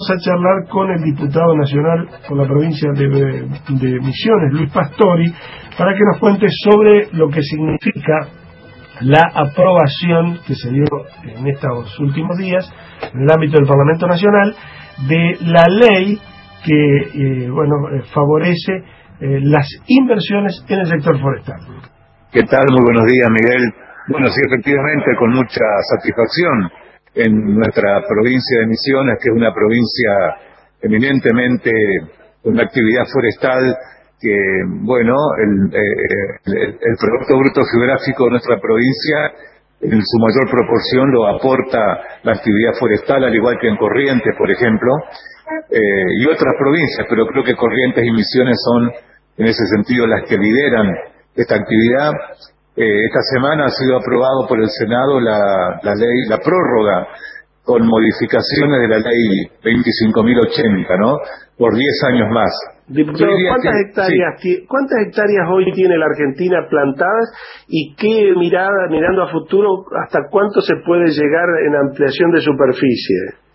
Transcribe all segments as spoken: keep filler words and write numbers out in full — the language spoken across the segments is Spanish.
a charlar con el diputado nacional por la provincia de, de Misiones, Luis Pastori, para que nos cuente sobre lo que significa la aprobación que se dio en estos últimos días en el ámbito del Parlamento Nacional de la ley que eh, bueno eh, favorece eh, las inversiones en el sector forestal. ¿Qué tal? Muy buenos días, Miguel. Bueno, sí, efectivamente, con mucha satisfacción en nuestra provincia de Misiones, que es una provincia eminentemente con una actividad forestal que, bueno, el, el, el Producto Bruto Geográfico de nuestra provincia en su mayor proporción lo aporta la actividad forestal, al igual que en Corrientes, por ejemplo, eh, y otras provincias, pero creo que Corrientes y Misiones son, en ese sentido, las que lideran esta actividad. Eh, esta semana ha sido aprobado por el Senado la, la ley, la prórroga con modificaciones de la ley veinticinco mil ochenta, ¿no? Por diez años más. Diputado, ¿cuántas que, hectáreas sí. cuántas hectáreas hoy tiene la Argentina plantadas y qué mirada, mirando a futuro, hasta cuánto se puede llegar en ampliación de superficie?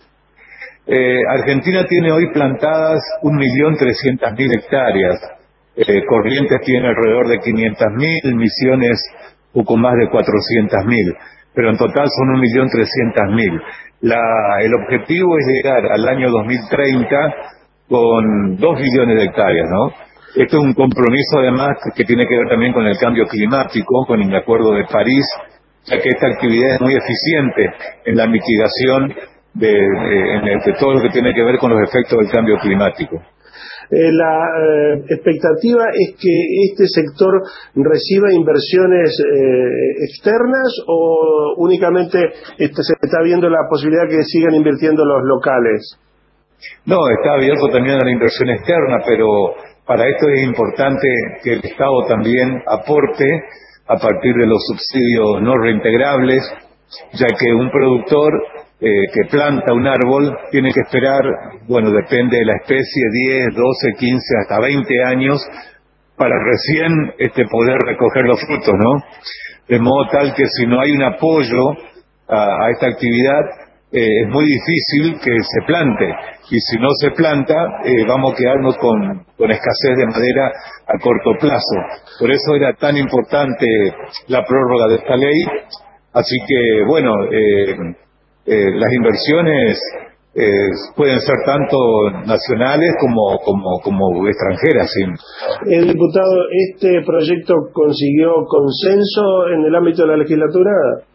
Eh, Argentina tiene hoy plantadas un millón trescientas mil hectáreas. Eh, Corrientes tiene alrededor de quinientas mil, Misiones poco más de cuatrocientas mil, pero en total son un millón trescientas mil. El objetivo es llegar al año dos mil treinta con dos millones de hectáreas, ¿no? Esto es un compromiso además que tiene que ver también con el cambio climático, con el Acuerdo de París, ya que esta actividad es muy eficiente en la mitigación de, de, de todo lo que tiene que ver con los efectos del cambio climático. Eh, la eh, expectativa es que este sector reciba inversiones eh, externas o únicamente este, se está viendo la posibilidad que sigan invirtiendo los locales. No, está abierto también a la inversión externa, pero para esto es importante que el Estado también aporte a partir de los subsidios no reintegrables, ya que un productor eh, que planta un árbol tiene que esperar, bueno, depende de la especie, diez, doce, quince, hasta veinte años para recién este, poder recoger los frutos, ¿no? De modo tal que si no hay un apoyo a, a esta actividad, eh, es muy difícil que se plante. Y si no se planta, eh, vamos a quedarnos con, con escasez de madera a corto plazo. Por eso era tan importante la prórroga de esta ley. Así que, bueno, eh, eh, las inversiones eh, pueden ser tanto nacionales como, como, como extranjeras. ¿Sí? El diputado, ¿este proyecto consiguió consenso en el ámbito de la legislatura?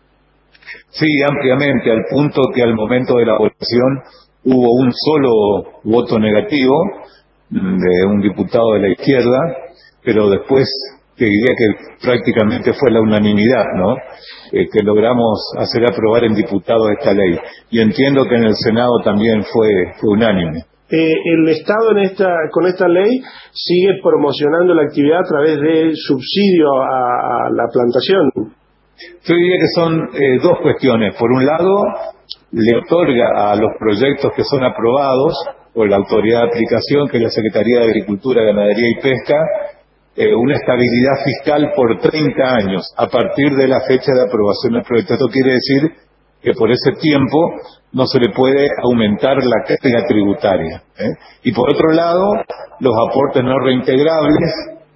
Sí, ampliamente, al punto que al momento de la votación hubo un solo voto negativo de un diputado de la izquierda, pero después te diría que prácticamente fue la unanimidad, ¿no? Eh, que logramos hacer aprobar en diputados esta ley. Y entiendo que en el Senado también fue, fue unánime. Eh, el Estado en esta, con esta ley sigue promocionando la actividad a través de subsidio a, a la plantación. Yo diría que son eh, dos cuestiones. Por un lado, le otorga a los proyectos que son aprobados por la autoridad de aplicación, que es la Secretaría de Agricultura, Ganadería y Pesca, eh, una estabilidad fiscal por treinta años a partir de la fecha de aprobación del proyecto. Esto quiere decir que por ese tiempo no se le puede aumentar la carga tributaria, ¿eh? Y por otro lado, los aportes no reintegrables,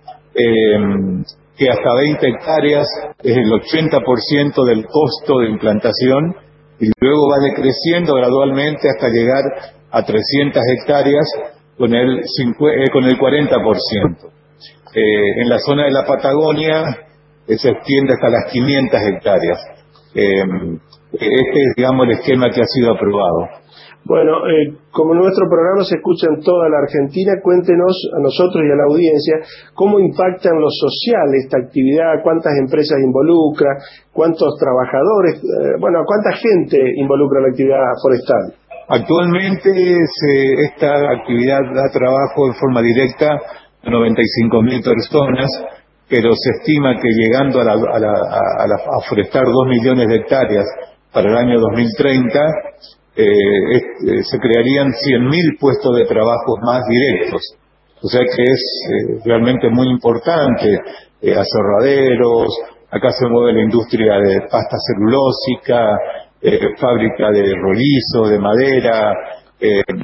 eh, que hasta veinte hectáreas es el ochenta por ciento del costo de implantación y luego va decreciendo gradualmente hasta llegar a trescientas hectáreas con el, eh, con el cuarenta por ciento. Eh, en la zona de la Patagonia eh, se extiende hasta las quinientas hectáreas. Eh, este es, digamos, el esquema que ha sido aprobado. Bueno, eh, como nuestro programa se escucha en toda la Argentina, cuéntenos a nosotros y a la audiencia cómo impacta en lo social esta actividad, cuántas empresas involucra, cuántos trabajadores, eh, bueno, cuánta gente involucra la actividad forestal. Actualmente se, esta actividad da trabajo en forma directa a noventa y cinco mil personas, pero se estima que llegando a, la, a, la, a, la, a forestar dos millones de hectáreas para el año dos mil treinta, Eh, eh, se crearían cien mil puestos de trabajo más directos. O sea que es eh, realmente muy importante. Eh, aserraderos, acá se mueve la industria de pasta celulósica, eh, fábrica de rolizo, de madera, eh,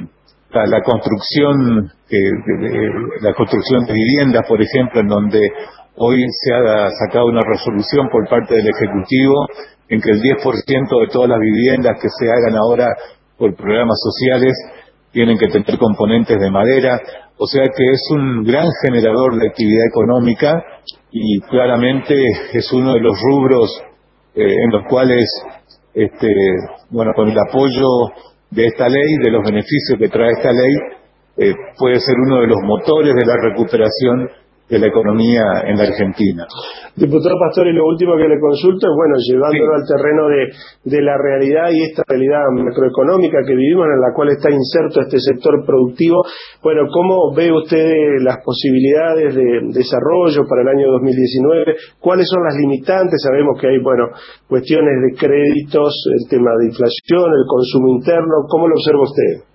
la, la construcción, eh, de, de, la construcción de viviendas, por ejemplo, en donde hoy se ha sacado una resolución por parte del Ejecutivo en que el diez por ciento de todas las viviendas que se hagan ahora por programas sociales tienen que tener componentes de madera, o sea que es un gran generador de actividad económica y claramente es uno de los rubros eh, en los cuales, este, bueno, con el apoyo de esta ley, de los beneficios que trae esta ley, eh, puede ser uno de los motores de la recuperación de la economía en la Argentina. Diputado Pastori, lo último que le consulto es, bueno, llevándolo sí. al terreno de, de la realidad y esta realidad macroeconómica que vivimos, en la cual está inserto este sector productivo, bueno, ¿cómo ve usted las posibilidades de desarrollo para el año dos mil diecinueve? ¿Cuáles son las limitantes? Sabemos que hay, bueno, cuestiones de créditos, el tema de inflación, el consumo interno. ¿Cómo lo observa usted?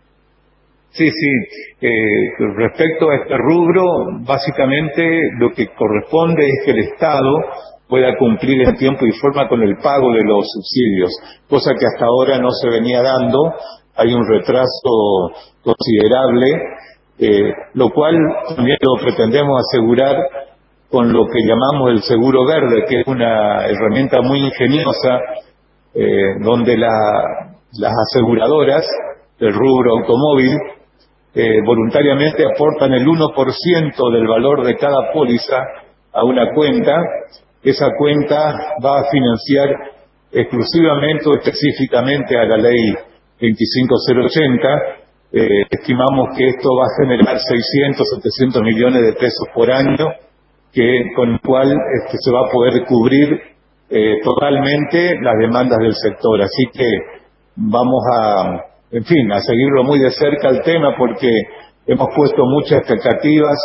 Sí, sí. Eh, respecto a este rubro, básicamente lo que corresponde es que el Estado pueda cumplir en tiempo y forma con el pago de los subsidios, cosa que hasta ahora no se venía dando. Hay un retraso considerable, eh, lo cual también lo pretendemos asegurar con lo que llamamos el seguro verde, que es una herramienta muy ingeniosa, eh, donde la, las aseguradoras del rubro automóvil Eh, voluntariamente aportan el uno por ciento del valor de cada póliza a una cuenta. Esa cuenta va a financiar exclusivamente o específicamente a la ley veinticinco mil ochenta. Eh, estimamos que esto va a generar seiscientos, setecientos millones de pesos por año, que con el cual este, se va a poder cubrir eh, totalmente las demandas del sector. Así que vamos a... en fin, a seguirlo muy de cerca el tema porque hemos puesto muchas expectativas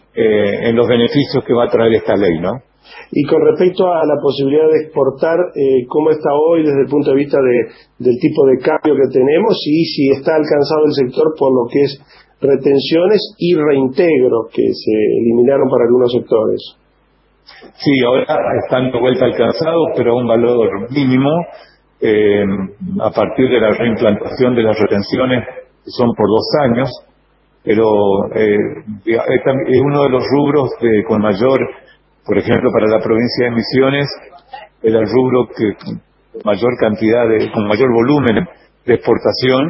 eh, en los beneficios que va a traer esta ley, ¿no? Y con respecto a la posibilidad de exportar, eh, ¿cómo está hoy desde el punto de vista de, del tipo de cambio que tenemos y si está alcanzado el sector por lo que es retenciones y reintegros que se eliminaron para algunos sectores? Sí, ahora están de vuelta alcanzados, pero a un valor mínimo. Eh, a partir de la reimplantación de las retenciones, que son por dos años, pero eh, es uno de los rubros de, con mayor, por ejemplo, para la provincia de Misiones, era el rubro que mayor cantidad, de, con mayor volumen de exportación.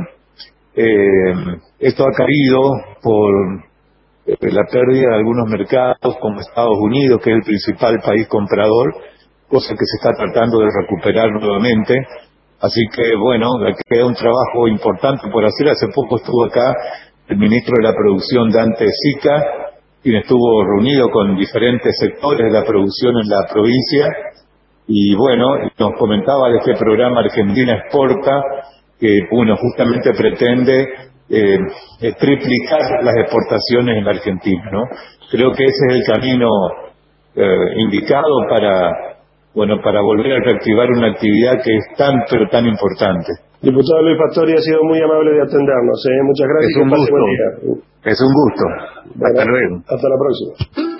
Eh, esto ha caído por eh, la pérdida de algunos mercados, como Estados Unidos, que es el principal país comprador, cosa que se está tratando de recuperar nuevamente. Así que, bueno, queda un trabajo importante por hacer. Hace poco estuvo acá el ministro de la Producción, Dante Sica, quien estuvo reunido con diferentes sectores de la producción en la provincia, y bueno, nos comentaba de este programa Argentina Exporta, que, bueno, justamente pretende eh, triplicar las exportaciones en la Argentina, ¿no? Creo que ese es el camino eh, indicado para... bueno, para volver a reactivar una actividad que es tan, pero tan importante. Diputado Luis Pastori, ha sido muy amable de atendernos. ¿eh? Muchas gracias. Es un gusto. Es un gusto. Hasta luego. Hasta la próxima.